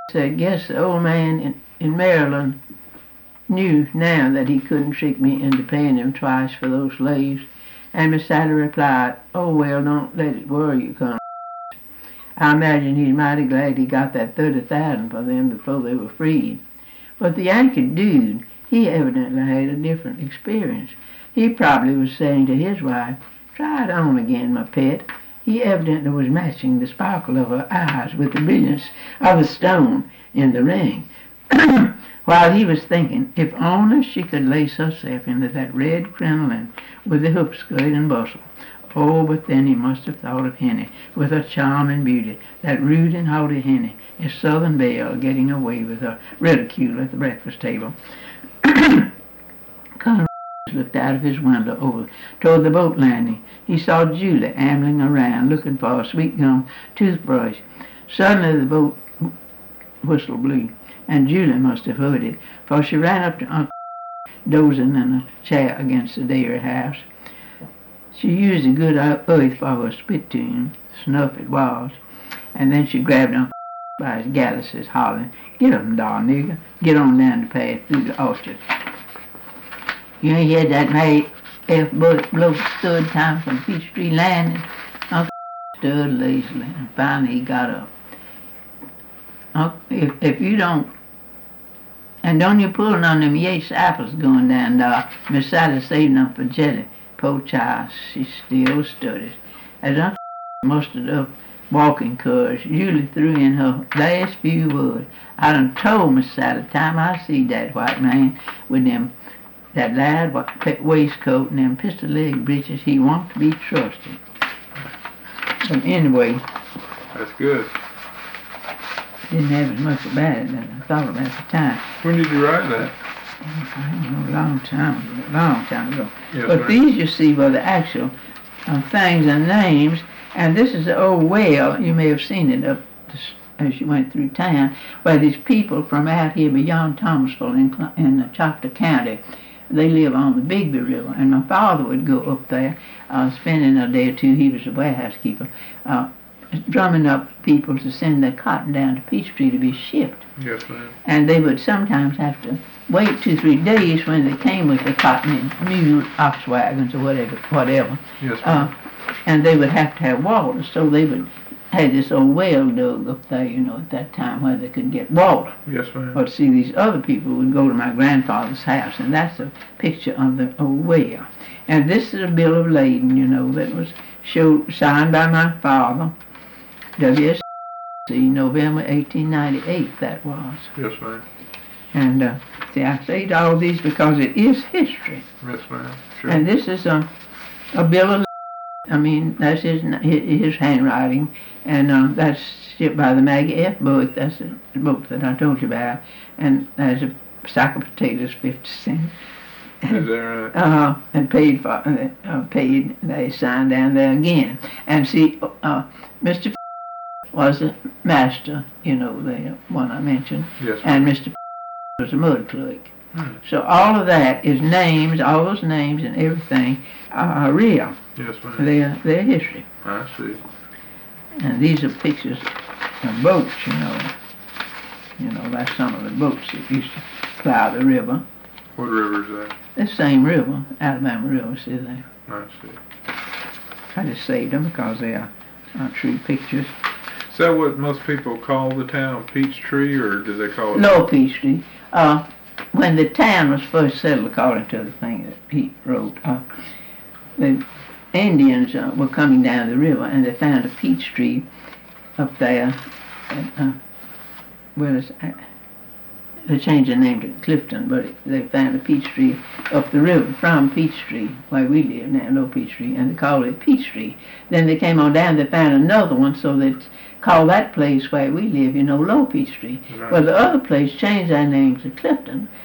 said, guess the old man in Maryland knew now that he couldn't trick me into paying him twice for those slaves. And Miss Sally replied, oh, well, don't let it worry you, Colonel. I imagine he's mighty glad he got that 30,000 for them before they were freed. But the Yankee dude, he evidently had a different experience. He probably was saying to his wife, try it on again, my pet. He evidently was matching the sparkle of her eyes with the brilliance of the stone in the ring. While he was thinking, if only she could lace herself into that red crinoline with the hoop skirt and bustle. Oh, but then he must have thought of Henny, with her charm and beauty, that rude and haughty Henny, his southern belle, getting away with her ridicule at the breakfast table. Colonel looked out of his window over toward the boat landing. He saw Julie ambling around, looking for a sweet gum toothbrush. Suddenly the boat whistle blew, and Julie must have heard it, for she ran up to Uncle dozing in a chair against the dairy house. She used a good earth for her spittoon, snuff it was, and then she grabbed Uncle by his galluses, hollering, get him, darn nigger, get on down the path through the orchard. You ain't heard that May F. blow third time from Peachtree Landing? Uncle stirred lazily, and finally he got up. If you don't, and don't you pull on them Yates apples going down there, Miss Sally saving them for jelly. Poor child, she still studies. As Uncle mustered up walking courage, Julie threw in her last few words. I done told Miss Sally time I see that white man with that loud waistcoat and them pistol-leg breeches, he won't be trusted. But anyway, that's good. Didn't have as much about it as I thought about at the time. When did you write that? I don't know, a long time ago. Yes, but ma'am. these, you see, were the actual things and names. And this is the old well. You may have seen it up as you went through town, where these people from out here beyond Thomasville in Choctaw County, they live on the Bigby River. And my father would go up there, spending a day or two. He was a warehouse keeper, drumming up people to send their cotton down to Peachtree to be shipped. Yes, ma'am. And they would sometimes have to wait 2-3 days when they came with the cotton in mule ox wagons or whatever. Yes, ma'am. And they would have to have water, so they would have this old well dug up there, at that time where they could get water. Yes, ma'am. But see, these other people would go to my grandfather's house, and that's a picture of the old well. And this is a bill of lading, that was signed by my father, W.S. November 1898, that was. Yes, ma'am. And see, I say all these because it is history. Yes, ma'am. Sure. And this is a bill of, that's his handwriting, and that's shipped by the Maggie F. boat. That's the boat that I told you about, and there's a sack of potatoes, 50 cents. Is that right? And paid. They signed down there again. And see, Mr. was a master, the one I mentioned, Yes, and Mr. was a mud clerk. Hmm. So all of that is names, all those names and everything are real. Yes, ma'am. They're history. I see. And these are pictures of boats, that's some of the boats that used to plow the river. What river is that? The same river, Alabama River, see there. I see. I just saved them because they are true pictures. Is that what most people call the town, Peachtree, or do they call it? Lower Peachtree. When the town was first settled, according to the thing that Pete wrote, the Indians were coming down the river, and they found a peach tree up there. They changed the name to Clifton, but they found a peach tree up the river from Peachtree, where we live now, Low Peachtree, and they called it Peachtree. Then they came on down, they found another one, so they called that place where we live, Low Peachtree. Right. Well, the other place changed their name to Clifton,